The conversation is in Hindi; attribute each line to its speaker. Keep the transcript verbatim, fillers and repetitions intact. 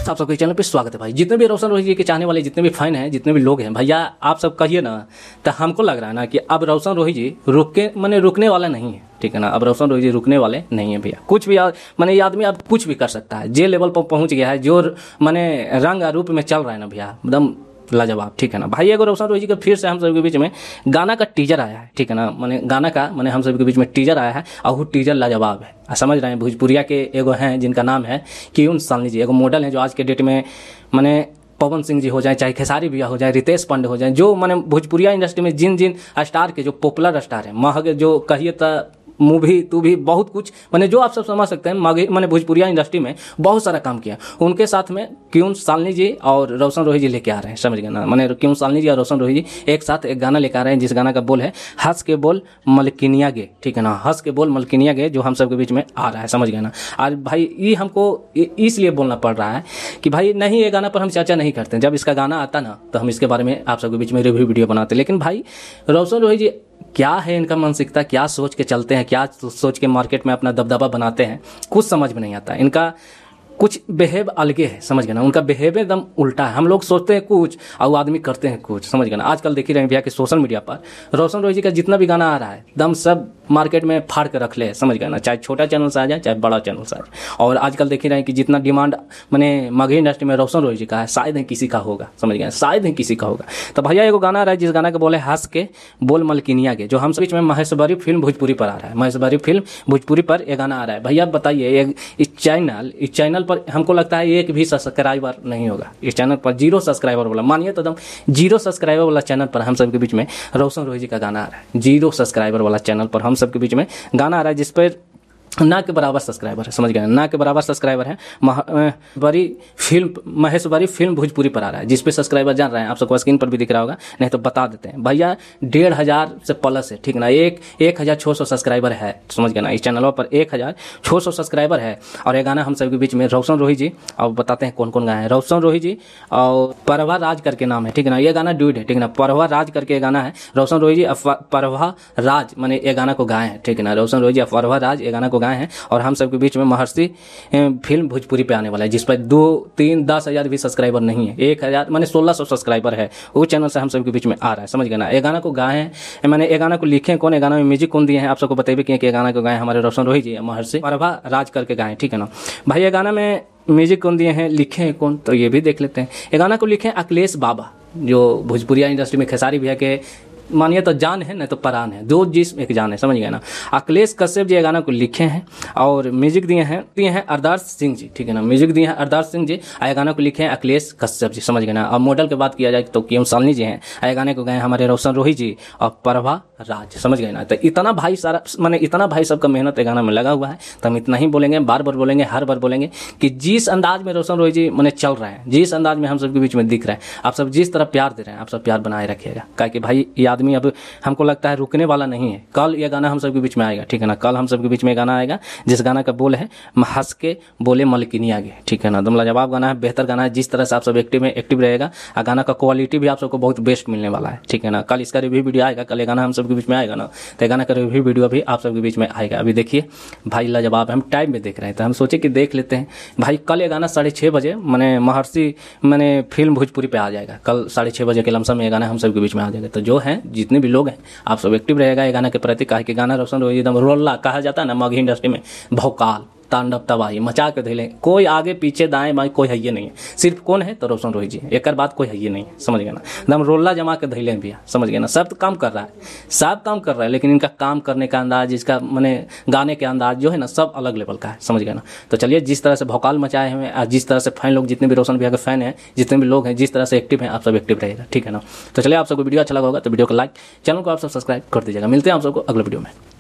Speaker 1: आप सबके चैनल पे स्वागत है भाई। जितने भी रोशन रोही जी के चाहने वाले, जितने भी फैन हैं, जितने भी लोग हैं भैया, आप सब कहिए ना, तो हमको लग रहा है ना कि अब रोशन रोही जी रुके मैंने रुकने वाला नहीं है, ठीक है ना। अब रोशन रोही जी रुकने वाले नहीं है भैया। कुछ भी मैंने ये आदमी अब कुछ भी कर सकता है, जे लेवल पर पहुंच गया है, जो मैंने रंग रूप में चल रहा है ना भैया, एकदम लाजवाब, ठीक है ना भाई। अगर रोशन रोही जी का फिर से हम सब के बीच में गाना का टीजर आया है, ठीक है ना, मैंने गाना का मैंने हम सब के बीच में टीजर आया है और वो टीजर लाजवाब है। समझ रहे हैं, भोजपुरिया के एगो हैं जिनका नाम है क्यून सालनी जी, एगो मॉडल है जो आज के डेट में मैंने पवन सिंह जी हो जाए, चाहे खेसारी भैया हो जाए, रितेश पांडे हो जाए, जो मैंने भोजपुरिया इंडस्ट्री में जिन जिन स्टार के जो पॉपुलर स्टार है, महग जो कहिए तो मूवी तू भी बहुत कुछ मैंने जो आप सब समझ सकते हैं, मैंने भोजपुरिया इंडस्ट्री में बहुत सारा काम किया। उनके साथ में क्यून सालनी जी और रोशन रोही जी लेके आ रहे हैं, समझ गए ना। मैंने क्यून सालनी जी और रोशन रोही जी एक साथ एक गाना लेकर आ रहे हैं, जिस गाना का बोल है हंस के बोल मलकिनिया गे, ठीक है ना, हंस के बोल मलकिनिया गे, जो हम सबके बीच में आ रहा है, समझ गए ना। आज भाई ये हमको इसलिए बोलना पड़ रहा है कि भाई नहीं, ये गाना पर हम चर्चा नहीं करते। जब इसका गाना आता ना तो हम इसके बारे में आप सबके बीच में रिव्यू वीडियो बनाते। लेकिन भाई रोशन रोही जी क्या है इनका मानसिकता, क्या सोच के चलते हैं, क्या सोच के मार्केट में अपना दबदबा बनाते हैं, कुछ समझ में नहीं आता। इनका कुछ बिहेव अलगे है, समझ गए ना। उनका बिहेव एकदम उल्टा है। हम लोग सोचते हैं कुछ और वो आदमी करते हैं कुछ, समझ गए ना। आजकल देख ही रहे हैं भैया कि सोशल मीडिया पर रोशन रोही जी का जितना भी गाना आ रहा है एकदम सब मार्केट में फाड़ कर रख ले, समझ गए ना। चाहे छोटा चैनल से आ जाए, चाहे बड़ा चैनल से आ जाए। और आजकल देख ही रहे हैं कि जितना डिमांड मैंने मगही इंडस्ट्री में रोशन रोही जी का है, शायद ही किसी का होगा, समझ गए, शायद ही किसी का होगा। तो भैया एगो गाना आ रहा है जिस गाना के बोले हंस के बोल मलकिनिया के, जो हम बीच में महेशवरी फिल्म भोजपुरी पर आ रहा है। महेशवरी फिल्म भोजपुरी पर यह गाना आ रहा है। भैया बताइए, इस चैनल इस चैनल पर हमको लगता है एक भी सब्सक्राइबर नहीं होगा इस चैनल पर, जीरो सब्सक्राइबर वाला, मानिए तो एकदम जीरो सब्सक्राइबर वाला चैनल पर हम सबके बीच में रोशन रोही जी का गाना आ रहा है। जीरो सब्सक्राइबर वाला चैनल पर हम सबके बीच में गाना आ रहा है, जिस पर ना के बराबर सब्सक्राइबर है, समझ गए, ना के बराबर सब्सक्राइबर है। महेशवरी फिल्म महेशवरी फिल्म भोजपुरी पर आ रहा है, जिस पे सब्सक्राइबर जान रहे हैं, आप सबको स्क्रीन पर भी दिख रहा होगा, नहीं तो बता देते हैं भैया। डेढ़ हजार से प्लस है, ठीक ना, एक एक हजार छः सौ सब्सक्राइबर है, समझ गए ना। इस चैनलों पर एक हजार छः सौ सब्सक्राइबर है। और ये गाना हम सबके बीच में रोशन रोही जी, और बताते हैं कौन कौन गाए हैं। रोशन रोही जी और परवा राज करके नाम है, ठीक है ना। ये गाना ड्यूड है, ठीक है ना, परवा राज करके गाना है। रोशन रोही जी परवा राज मैंने ये गाना को गाए हैं, ठीक है ना। रोशन रोही जी परवा राज ये गाना को गाए हैं। और हम सबके बीच में महर्षि फिल्म भोजपुरी पे आने वाला है, जिस पर दो तीन दस हजार भी सब्सक्राइबर नहीं है, एक हजार मैंने सोलह सौ सब्सक्राइबर है। वो चैनल से हम सबके बीच में आ रहा है, समझ गए ना। ये गाना को गाए हैं मैंने, ये गाना को लिखे कौन, ये गाना में म्यूजिक कौन दिए हैं, आप सबको बताइए कि ये गाना को गाए हमारे रोशन रोही जी, महर्षि परवा राज करके गाए, ठीक है ना भाई। ये गाना में म्यूजिक कौन दिए हैं, लिखे हैं कौन, तो ये भी देख लेते हैं। ये गाना को लिखे हैं अखिलेश बाबा, जो भोजपुरिया इंडस्ट्री में खेसारी भैया के मानिए तो जान है, नहीं तो परान है, दो जिस्म एक जान है, समझ गए ना। अखिलेश कश्यप जी ये गाना को लिखे हैं और म्यूजिक दिए हैं दिए हैं आदर्श सिंह जी, ठीक है ना। म्यूजिक दिए हैं आदर्श सिंह जी, आए गाना को लिखे हैं अखिलेश कश्यप जी, समझ गए ना। और मॉडल की बात किया जाए तो क्यून सालनी जी हैं, आए गाने को गए हमारे रोशन रोही जी और परवा राज, समझ गए ना। तो इतना भाई सारा मैंने इतना भाई सबका मेहनत ये गाना में लगा हुआ है, तो हम इतना ही बोलेंगे, बार बार बोलेंगे, हर बार बोलेंगे कि जिस अंदाज में रोशन रोही जी मैंने चल रहे हैं, जिस अंदाज में हम सबके बीच में दिख रहे हैं, आप सब जिस तरह प्यार दे रहे हैं, आप सब प्यार बनाए रखिएगा। क्योंकि भाई ये आदमी अब हमको लगता है रुकने वाला नहीं है। कल ये गाना हम सबके बीच में आएगा, ठीक है ना। कल हम सबके बीच में गाना आएगा जिस गाना का बोल है हंस के बोले मलकिनिया गे, ठीक है ना। दम लाजवाब गाना है, बेहतर गाना है। जिस तरह से आप सब एक्टिव में एक्टिव रहेगा, और गाना का क्वालिटी भी आप सबको बहुत बेस्ट मिलने वाला है, ठीक है ना। कल इसका रिव्यू वीडियो आएगा, कल ये गाना हम सबके बीच में आएगा ना, तो गाना का रिव्यू वीडियो भी आप सबके बीच में आएगा। अभी देखिए भाई लाजवाब, हम टाइम में देख रहे हैं तो हम सोचे कि देख लेते हैं भाई। कल ये गाना साढ़े छः बजे मैंने महर्षि मैंने फिल्म भोजपुरी पे आ जाएगा, कल साढ़े छः बजे के लमसम में ये गाना हम सबके बीच में आ जाएगा। तो जो है जितने भी लोग हैं आप सब एक्टिव रहेगा ये गाना के प्रति, कहा कि गाना रोशन रोही एकदम रोल्ला कहा जाता है ना मगही इंडस्ट्री में, भौकाल तांडव तबाही मचा के धैले, कोई आगे पीछे दाएं बाएं कोई है ये नहीं है, सिर्फ कौन है तो रोशन रोही जी, एक बात कोई है ये नहीं है, समझ गए ना। एकदम रोल्ला जमा के धैले भैया, समझ गए ना। सब तो काम कर रहा है, सब काम कर रहा है, लेकिन इनका काम करने का अंदाज, इसका मैंने गाने के अंदाज जो है ना, सब अलग लेवल का है, समझ गए ना। तो चलिए, जिस तरह से भौकाल मचाए हुए हैं, जिस तरह से फैन लोग, जितने भी रोशन भैया के फैन हैं, जितने भी लोग हैं, जिस तरह से एक्टिव हैं, आप सब एक्टिव रहेगा, ठीक है ना। तो चलिए, आप सबको वीडियो अच्छा लगा होगा तो वीडियो को लाइक, चैनल को आप सब सब्सक्राइब कर दीजिएगा। मिलते हैं आप सबको अगले वीडियो में।